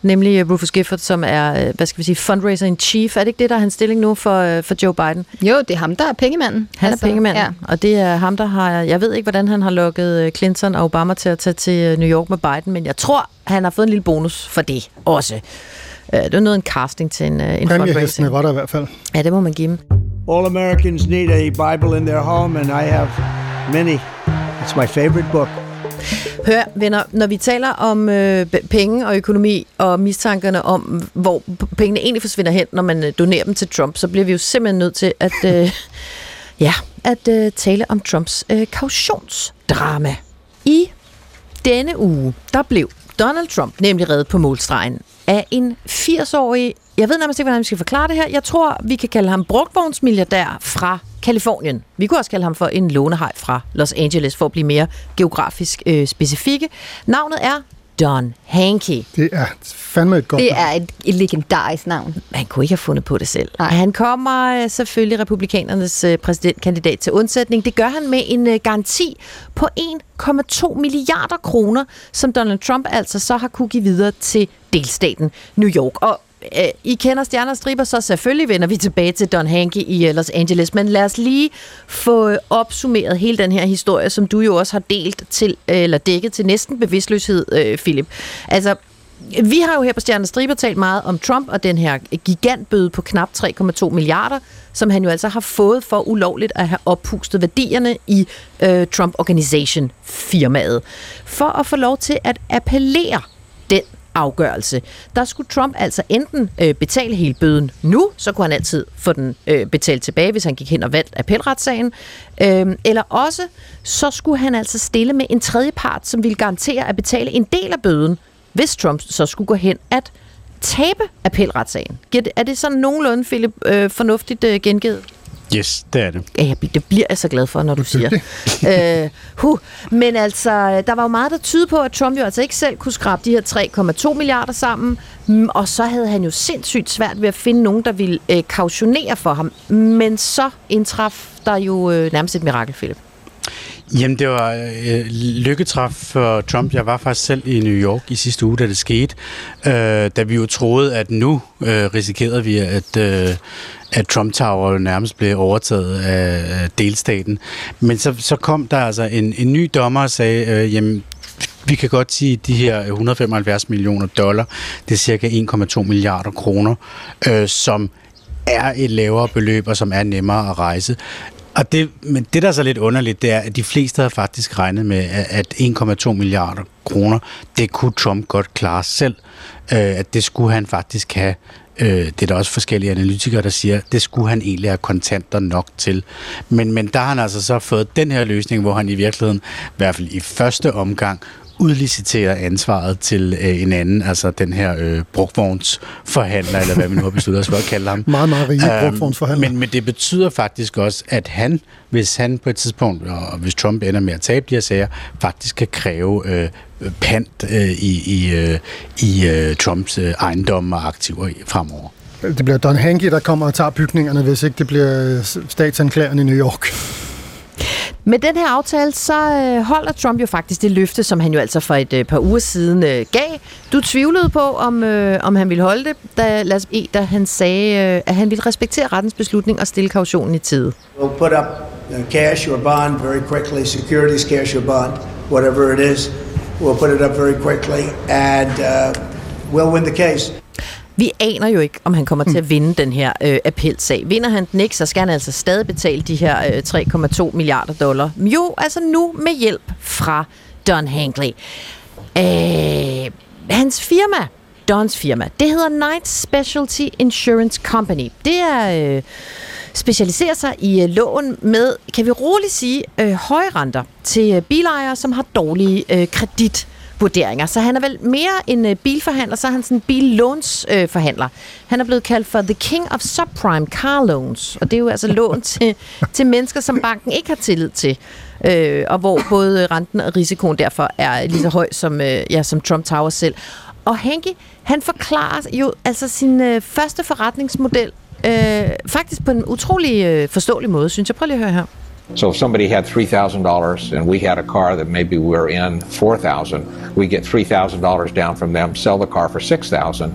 nemlig Rufus Gifford, som er, hvad skal vi sige, fundraiser in chief. Er det ikke det, der er hans stilling nu for, for Joe Biden? Jo, det er ham, der er pengemanden. Han altså, er pengemanden, ja. og det er ham, der har... Jeg ved ikke, hvordan han har lukket Clinton og Obama til at tage til New York med Biden, men jeg tror, han har fået en lille bonus for det også. Det er noget en casting til en, en fundraising. Var der i hvert fald. Ja, det må man give dem. All Americans need a Bible in their home, and I have many. It's my favorite book. Hør, venner, når vi taler om øh, penge og økonomi og mistankerne om, hvor pengene egentlig forsvinder hen, når man øh, donerer dem til Trump, så bliver vi jo simpelthen nødt til at, øh, ja, at øh, tale om Trumps øh, kautionsdrama. I denne uge, der blev Donald Trump nemlig reddet på målstregen af en firs-årig, jeg ved nærmest ikke, hvordan vi skal forklare det her, jeg tror, vi kan kalde ham brugtvognsmilliardær fra Kalifornien. Vi kunne også kalde ham for en lånehaj fra Los Angeles, for at blive mere geografisk øh, specifikke. Navnet er Don Hankey. Det er fandme et godt Det er et, et legendarisk navn. Han kunne ikke have fundet på det selv. Nej. Han kommer øh, selvfølgelig republikanernes øh, præsidentkandidat til undsætning. Det gør han med en øh, garanti på en komma to milliarder kroner, som Donald Trump altså så har kunne give videre til delstaten New York. Og øh, I kender stjerner og striber, så selvfølgelig vender vi tilbage til Don Hankey i øh, Los Angeles. Men lad os lige få øh, opsummeret hele den her historie, som du jo også har delt til, øh, eller dækket til næsten bevidstløshed, øh, Philip. Altså, vi har jo her på Stjerner og Striber talt meget om Trump og den her gigantbøde på knap tre komma to milliarder, som han jo altså har fået for ulovligt at have oppustet værdierne i øh, Trump Organization-firmaet. For at få lov til at appellere den afgørelse, der skulle Trump altså enten øh, betale hele bøden nu, så kunne han altid få den øh, betalt tilbage, hvis han gik hen og vandt appelretssagen, øh, eller også, så skulle han altså stille med en tredje part, som ville garantere at betale en del af bøden, hvis Trump så skulle gå hen at tabe appelretssagen. Er det sådan nogenlunde, Philip, øh, fornuftigt øh, gengivet? Yes, det er det. Ja, det bliver jeg så glad for, når du siger. øh, huh. Men altså, der var jo meget, der tyder på, at Trump jo altså ikke selv kunne skrabe de her tre komma to milliarder sammen, og så havde han jo sindssygt svært ved at finde nogen, der ville øh, kautionere for ham. Men så indtraf der jo øh, nærmest et mirakel, Philip. Jamen, det var øh, lykketræf for Trump. Jeg var faktisk selv i New York i sidste uge, da det skete. Øh, da vi jo troede, at nu øh, risikerede vi, at, øh, at Trump Tower nærmest blev overtaget af delstaten. Men så, så kom der altså en, en ny dommer og sagde, øh, jamen, vi kan godt sige, at de her et hundrede og femoghalvfjerds millioner dollar, det er cirka en komma to milliarder kroner, øh, som er et lavere beløb, og som er nemmere at rejse. Og det, men det, der er så lidt underligt, det er, at de fleste har faktisk regnet med, at en komma to milliarder kroner, det kunne Trump godt klare selv. At det skulle han faktisk have. Det er der også forskellige analytikere, der siger, det skulle han egentlig have kontanter nok til. Men, men der har han altså så fået den her løsning, hvor han i virkeligheden, i hvert fald i første omgang, udliciterer ansvaret til øh, en anden, altså den her øh, brugtvognsforhandler, eller hvad vi nu har besluttet os for at kalde ham. Meget, meget rige øhm, brugtvognsforhandler. Men, men det betyder faktisk også, at han, hvis han på et tidspunkt, og hvis Trump ender med at tabe de her sager, faktisk kan kræve øh, pant øh, i, i, øh, i øh, Trumps øh, ejendomme og aktiver fremover. Det bliver Don Hankey, der kommer og tager bygningerne, hvis ikke det bliver statsanklageren i New York. Med den her aftale, så holder Trump jo faktisk det løfte, som han jo altså for et par uger siden øh, gav. Du tvivlede på, om, øh, om han ville holde det, da, lad os, da han sagde, øh, at han ville respektere rettens beslutning og stille kautionen i tide. We'll put up uh, cash or bond very quickly, securities, cash or bond, whatever it is. We'll put it up very quickly and uh, we'll win the case. Vi aner jo ikke, om han kommer til at vinde den her øh, appelsag. Vinder han den ikke, så skal han altså stadig betale de her øh, tre komma to milliarder dollar. Jo, altså nu med hjælp fra Don Hankey. Øh, hans firma, Dons firma, det hedder Knight Specialty Insurance Company. Det er øh, specialiserer sig i øh, lån med, kan vi roligt sige, øh, høje renter til øh, bilejere, som har dårlige øh, kredit. Vurderinger. Så han er vel mere en øh, bilforhandler, så er han sådan en billånsforhandler. Øh, han er blevet kaldt for the king of subprime car loans, og det er jo altså lån til, til mennesker, som banken ikke har tillid til, øh, og hvor både renten og risikoen derfor er lige så høj som, øh, ja, som Trump Tower selv. Og Hankey, han forklarer jo altså sin øh, første forretningsmodel øh, faktisk på en utrolig øh, forståelig måde, synes jeg. Prøv lige at høre her. So if somebody had three thousand dollars and we had a car that maybe we were in four thousand, we get three thousand dollars down from them, sell the car for six thousand.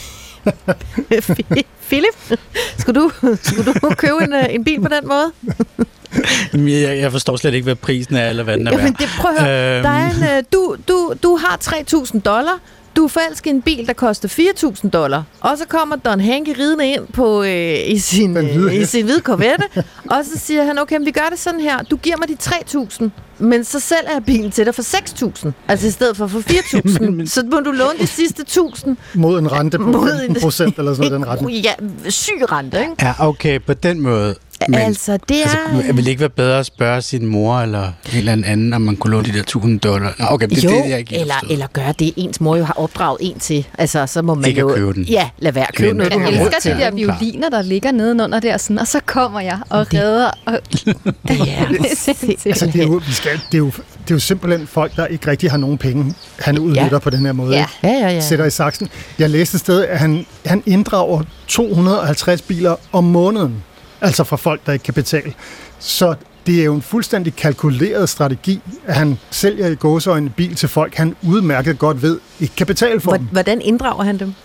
Philip, skulle du, skulle du købe en, en bil på den måde? Jeg, jeg forstår slet ikke, hvad prisen er, eller hvad den er værd. Jamen, det, prøv at høre. Øhm. Der er en, du, du, du har tre tusind dollar. Du er forelsket i en bil, der koster fire tusind dollar. Og så kommer Don Henke ridende ind på, øh, i, sin, øh, i sin hvide Corvette. Og så siger han, okay, vi gør det sådan her. Du giver mig de tre tusind, men så sælger jeg bilen til dig for seks tusind. Altså i stedet for for fire tusind. Så må du låne de sidste tusind. Mod en rente på femten procent eller sådan noget, den rente. Ja, syg rente, ikke? Ja, okay, på den måde. Men, altså, det er... Altså, ville det ikke være bedre at spørge sin mor eller en eller anden, om man kunne låne de der tusind dollar? Nå, okay, det, jo, det, jeg ikke eller, eller gøre det, ens mor jo har opdraget en til. Altså, så må man ikke jo... Ikke købe den. Ja, lad være at købe noget, du har Jeg råd elsker de der violiner, der ligger nedenunder der, sådan, og så kommer jeg og redder. Og... det er altså, det er jo, vi skal, det er jo, det er jo simpelthen folk, der ikke rigtig har nogen penge, han udnytter ja. på den her måde. Ja. Ja, ja, ja. Sætter i saksen. Jeg læste et sted, at han, han inddrager to hundrede og halvtreds biler om måneden. Altså fra folk, der ikke kan betale. Så det er jo en fuldstændig kalkuleret strategi, at han sælger i gåseøjne en bil til folk, han udmærket godt ved, ikke kan betale for dem. Hvordan inddrager han dem?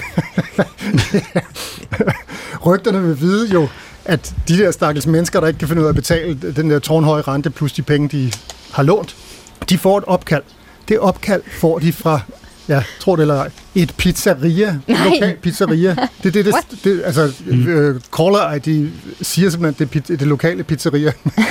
Rygterne vil vide jo, at de der stakkels mennesker, der ikke kan finde ud af at betale den der tårnhøje rente, plus de penge, de har lånt, de får et opkald. Det opkald får de fra... Ja, tror det eller ej. Et pizzeria. Et lokalt pizzeria. Det er det, det, det, altså, øh, caller I D siger simpelthen, det er det lokale pizzeria.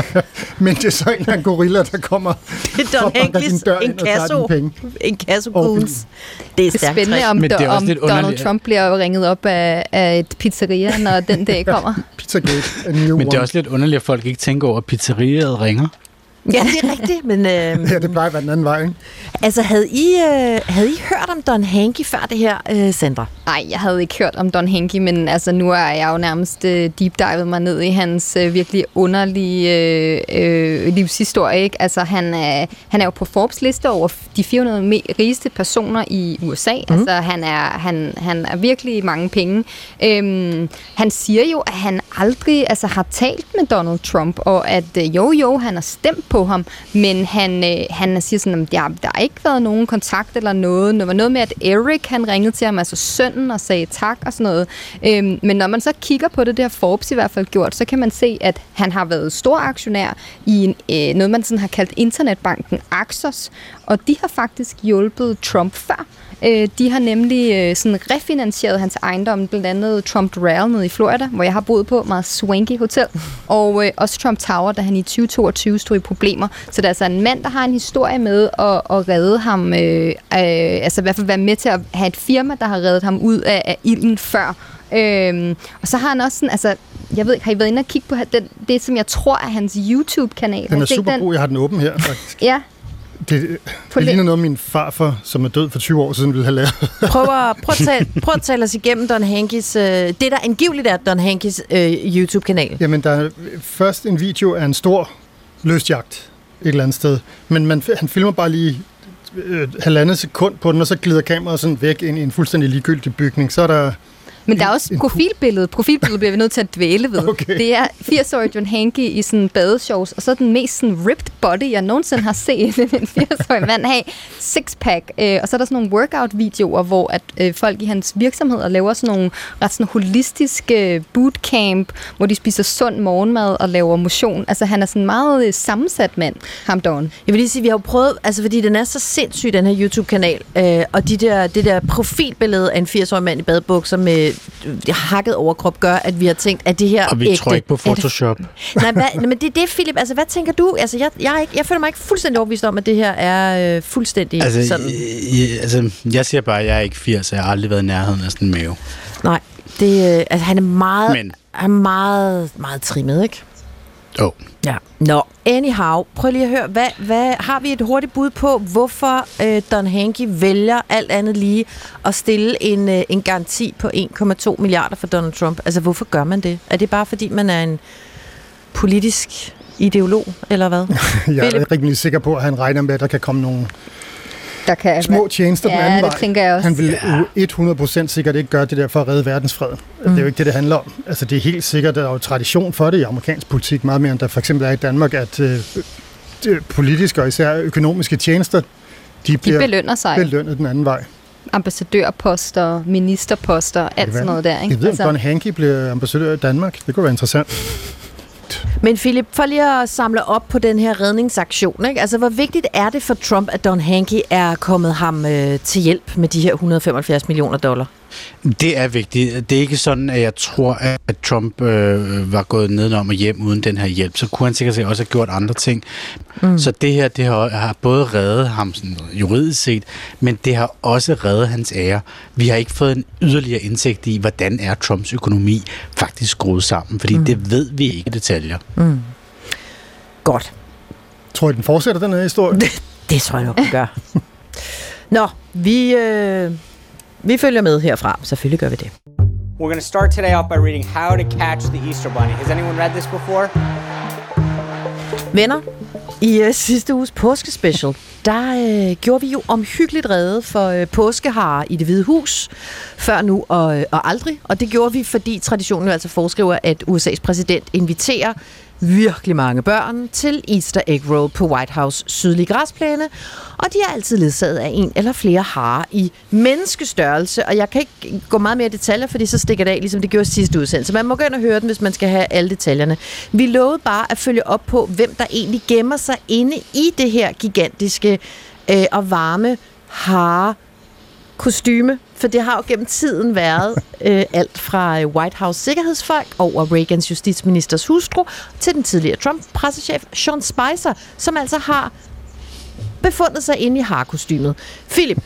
Men det er så en eller anden gorilla, der kommer det er Don Henklis en kasso. En kasso goons. Det er stærkt. Spændende, om, det er om Donald Trump bliver ringet op af, af et pizzeria, når den dag kommer. Pizzagate. Men det er også lidt underligt, at folk ikke tænker over, at pizzeriaet ringer. Ja, det er rigtigt, men... Øh, ja, det plejer at være den anden vej, ikke? Altså, havde I, øh, havde I hørt om Don Henke før det her, øh, Sandra? Nej, jeg havde ikke hørt om Don Henke, men altså, nu er jeg jo nærmest øh, deep-divet mig ned i hans øh, virkelig underlige øh, øh, livshistorie, ikke? Altså, han er, han er jo på Forbes liste over de fire hundrede rigeste personer i U S A. Mm. Altså, han er, han, han er virkelig mange penge. Øhm, han siger jo, at han aldrig altså, har talt med Donald Trump, og at øh, jo, jo, han har stemt på ham, men han, øh, han siger sådan, at der, der har ikke været nogen kontakt eller noget. Det var noget med, at Eric, han ringede til ham, altså sønnen, og sagde tak og sådan noget. Øhm, men når man så kigger på det, det har Forbes i hvert fald gjort, så kan man se, at han har været stor aktionær i en, øh, noget, man sådan har kaldt internetbanken Axos, og de har faktisk hjulpet Trump før. Øh, de har nemlig øh, sådan refinansieret hans ejendom, blandt andet Trump Doral nede i Florida, hvor jeg har boet på, meget swanky hotel, og øh, også Trump Tower, da han i tyve toogtyve stod i problemer. Så der er altså en mand, der har en historie med at, at redde ham, øh, øh, altså i hvert fald være med til at have et firma, der har reddet ham ud af, af ilden før. Øhm, og så har han også sådan, altså, jeg ved ikke, har I været inde og kigge på den, det, som jeg tror er hans YouTube-kanal? Den er super den? god, jeg har den åben her, faktisk. Ja. Det, det ligner noget, min farfar, som er død for tyve år siden, ville have lavet. Prøv at, prøv at, tale, prøv at tale os igennem Don Henkes, øh, det der angiveligt er Don Henkes øh, YouTube-kanal. Jamen, der er først en video af en stor lystjagt et eller andet sted, men man, han filmer bare lige øh, halvandet sekund på den, og så glider kameraet sådan væk ind i en fuldstændig ligegyldig bygning. Så er der... Men der er også profilbilledet. Profilbilledet bliver vi nødt til at dvæle ved. Okay. Det er firs-årig Don Henke i sådan badeshorts, og så den mest sådan ripped body, jeg nogensinde har set en firs-årig mand have. Sixpack. Øh, og så er der sådan nogle workout-videoer, hvor at, øh, folk i hans virksomheder laver sådan nogle ret sådan holistiske bootcamp, hvor de spiser sund morgenmad og laver motion. Altså han er sådan en meget øh, sammensat mand, ham Don. Jeg vil lige sige, vi har jo prøvet, altså fordi den er så sindssyg, den her YouTube-kanal, øh, og de der, det der profilbillede af en firs-årig mand i badebukser med hakket overkrop gør, at vi har tænkt, at det her og vi ægte, tror ikke på Photoshop. Nej, hvad, men det er det, Philip. Altså, hvad tænker du? Altså, jeg, jeg, er ikke, jeg føler mig ikke fuldstændig overbevist om, at det her er øh, fuldstændig altså, sådan... Jeg, altså, jeg siger bare, at jeg er ikke firs, så jeg har aldrig været i nærheden af sådan en mave. Nej, det, øh, altså, han er meget, men. han er meget, meget trimmet, ikke? Jo. Oh. Ja. Nå, anyhow, prøv lige at høre, hvad, hvad, har vi et hurtigt bud på, hvorfor øh, Don Henke vælger alt andet lige at stille en, øh, en garanti på en komma to milliarder for Donald Trump? Altså, hvorfor gør man det? Er det bare, fordi man er en politisk ideolog, eller hvad? Jeg er rigtig sikker på, at han regner med, at der kan komme nogle Der kan små tjenester den ja, anden det vej. tænker jeg også. Han vil hundrede procent sikkert ikke gøre det der for at redde verdensfreden. Mm. Det er jo ikke det, det handler om. Altså, det er helt sikkert, der er jo tradition for det i amerikansk politik, meget mere end der for eksempel er i Danmark, at øh, politiske og især økonomiske tjenester, de bliver de belønner sig. belønnet den anden vej. Ambassadørposter, ministerposter, alt sådan noget der. Ikke? Jeg ved, altså. om Don Hankey bliver ambassadør i Danmark. Det kunne være interessant. Men Philip, for lige at samle op på den her redningsaktion, ikke? Altså, hvor vigtigt er det for Trump, at Don Hankey er kommet ham øh, til hjælp med de her et hundrede og femoghalvfjerds millioner dollar? Det er vigtigt. Det er ikke sådan, at jeg tror, at Trump øh, var gået nedenom og hjem uden den her hjælp. Så kunne han sikkert også have gjort andre ting. Mm. Så det her, det har, har både reddet ham sådan juridisk set, men det har også reddet hans ære. Vi har ikke fået en yderligere indsigt i, hvordan er Trumps økonomi faktisk skruet sammen, fordi mm. det ved vi ikke i detaljer. Mm. Godt. Tror I, den fortsætter, den her historie? Det, det tror jeg nok, den gør. Nå, vi... Øh Vi følger med herfra. Selvfølgelig gør vi det. We're going to start today off by reading How to Catch the Easter Bunny. Has anyone read this before? Venner, i uh, sidste uges påskespecial, der uh, gjorde vi jo omhyggeligt rede for uh, påskeharer i Det Hvide Hus, før nu og, uh, og aldrig. Og det gjorde vi, fordi traditionen jo altså foreskriver, at U S A's præsident inviterer virkelig mange børn til Easter Egg Roll på White House sydlige græsplæne, og de er altid ledsaget af en eller flere harer i menneskestørrelse, og jeg kan ikke gå meget mere i detaljer, fordi så stikker det af, ligesom det gjorde sidste udsendelse. Man må gå ind og høre den, hvis man skal have alle detaljerne. Vi lovede bare at følge op på, hvem der egentlig gemmer sig inde i det her gigantiske øh, og varme hare kostyme, for det har jo gennem tiden været øh, alt fra White House sikkerhedsfolk over Reagans justitsministers hustru til den tidligere Trump-pressechef Sean Spicer, som altså har befundet sig inde i harekostymet. Philip,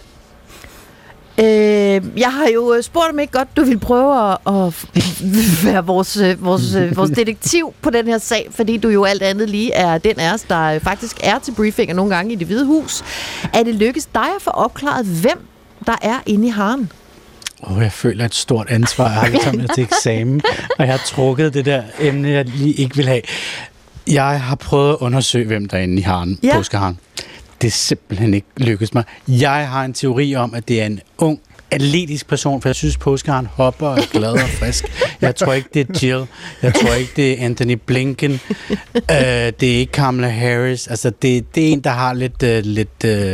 øh, jeg har jo spurgt om ikke godt, du vil prøve at, at være vores, vores, vores detektiv på den her sag, fordi du jo alt andet lige er den af os, der faktisk er til briefinger nogle gange i Det Hvide Hus. Er det lykkedes dig at få opklaret, hvem der er inde i haren? Oh, jeg føler et stort ansvar. Jeg har ikke taget til eksamen, og jeg har trukket det der emne, jeg lige ikke vil have. Jeg har prøvet at undersøge, hvem der er inde i haren, ja. Påskeharen. Det er simpelthen ikke lykkedes mig. Jeg har en teori om, at det er en ung, atletisk person, for jeg synes, påskeharen hopper og er glad og frisk. Jeg tror ikke, det er Jill. Jeg tror ikke, det er Anthony Blinken. uh, det er ikke Kamala Harris. Altså, det, det er en, der har lidt, uh, lidt uh,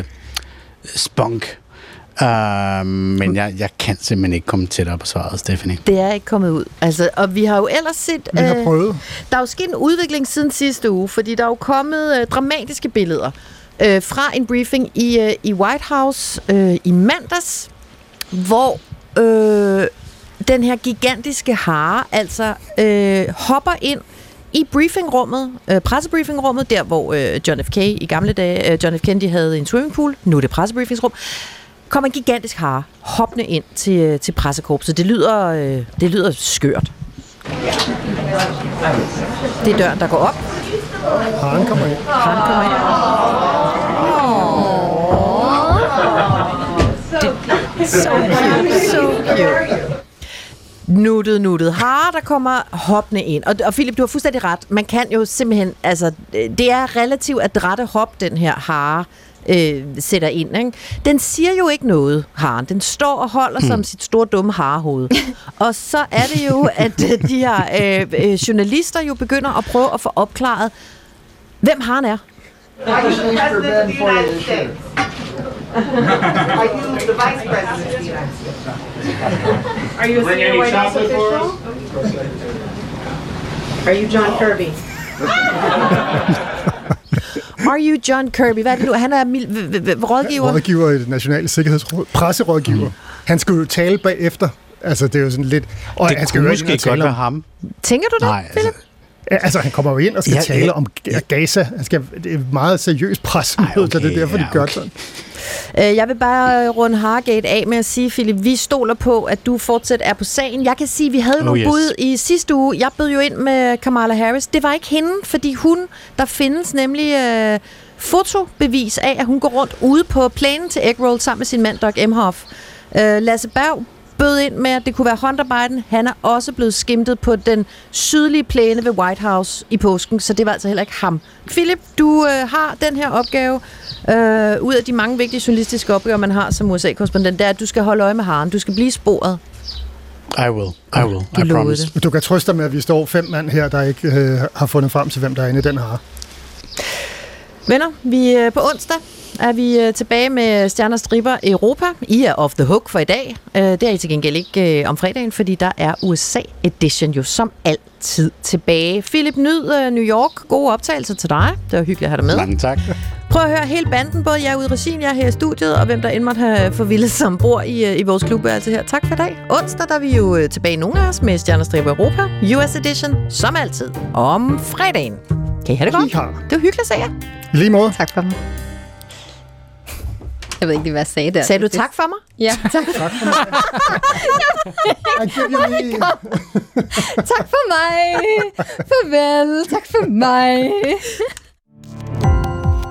spunk. Uh, men jeg, jeg kan simpelthen ikke komme tættere på svaret, Stephanie. Det er ikke kommet ud. Altså, og vi har jo ellers set... Vi har øh, prøvet. Der er jo sket en udvikling siden sidste uge, fordi der er jo kommet øh, dramatiske billeder øh, fra en briefing i, øh, i White House øh, i mandags, hvor øh, den her gigantiske hare altså øh, hopper ind i briefingrummet, øh, pressebriefingrummet, der hvor øh, John F. K. i gamle dage, øh, John F. Kennedy havde en swimmingpool, nu er det pressebriefingsrum, kommer en gigantisk hare hoppende ind til, til pressekorpset. Det lyder, øh, det lyder skørt. Det er døren, der går op. Haren kommer ind. Haren kommer ind. Det, so cute, so cute. Nuttet, nuttet hare, der kommer hoppende ind. Og, og Philip, du har fuldstændig ret. Man kan jo simpelthen, altså, det er relativt at rette hop, den her hare øh, sætter ind. Ikke? Den siger jo ikke noget, haren. Den står og holder mm. som sit store, dumme harehoved. Og så er det jo, at de her øh, øh, journalister jo begynder at prøve at få opklaret, hvem haren er. Are you the President of the United States? Are you the Vice President of the United States? Are you a senior White House official? Are you John Kirby? Are you John Kirby? Hvad er det nu? Han er mil- v- v- v- rådgiver? Rådgiver i det nationale sikkerhedsråd. Presserådgiver. Mm. Han skulle jo tale bagefter. Altså, det er jo sådan lidt... Og det han skal kunne jo måske ikke godt være ham. Tænker du det, Nej, Philip? altså, Altså, han kommer jo ind og skal ja, tale ja, om ja. Gaza. Han skal, det er meget seriøst pressemøde, okay, så det er derfor, ja, de gør okay. sådan. Jeg vil bare runde Hargate af med at sige, Philip, vi stoler på, at du fortsat er på sagen. Jeg kan sige, at vi havde oh, nogle yes. bud i sidste uge. Jeg bød jo ind med Kamala Harris. Det var ikke hende, fordi hun, der findes nemlig øh, fotobevis af, at hun går rundt ude på plænen til Egg Roll sammen med sin mand, Doug Emhoff. Øh, Lasse Berg bød ind med, at det kunne være Hunter Biden. Han er også blevet skimtet på den sydlige plæne ved White House i påsken, så det var altså heller ikke ham. Philip, du øh, har den her opgave, øh, ud af de mange vigtige journalistiske opgaver, man har som U S A-korrespondent, det er, at du skal holde øje med haren. Du skal blive sporet. I will. I will. Du I promise. Det. Du kan trøste dig med, at vi står fem mand her, der ikke øh, har fundet frem til, hvem der er inde i den her. Venner, vi øh, på onsdag er vi øh, tilbage med Stjerner Striber Europa. I er off the hook for i dag. Øh, det er I til gengæld ikke øh, om fredagen, fordi der er U S A-edition jo som altid tilbage. Philip, nyd øh, New York. Gode optagelser til dig. Det var hyggeligt at have dig med. Mange tak. Prøv at høre hele banden, både jeg ude i regien, jeg her i studiet, og hvem der end måtte have forvildet som bor i, i vores klubværelse her. Tak for i dag. Onsdag der er vi jo tilbage, nogle af os, med Stjerner Striber Europa. U S Edition, som altid, om fredagen. Kan I have det godt? Ja. Det var hyggeligt at se jer. I lige måde. Tak for mig. Jeg ved ikke, hvad jeg sagde der. Sagde du tak for mig? Ja, tak. Tak for mig. I give you me. Tak for mig. Farvel. Tak for mig.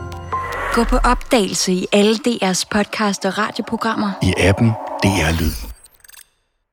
Gå på opdagelse i alle D R's podcast og radioprogrammer. I appen D R Lyd.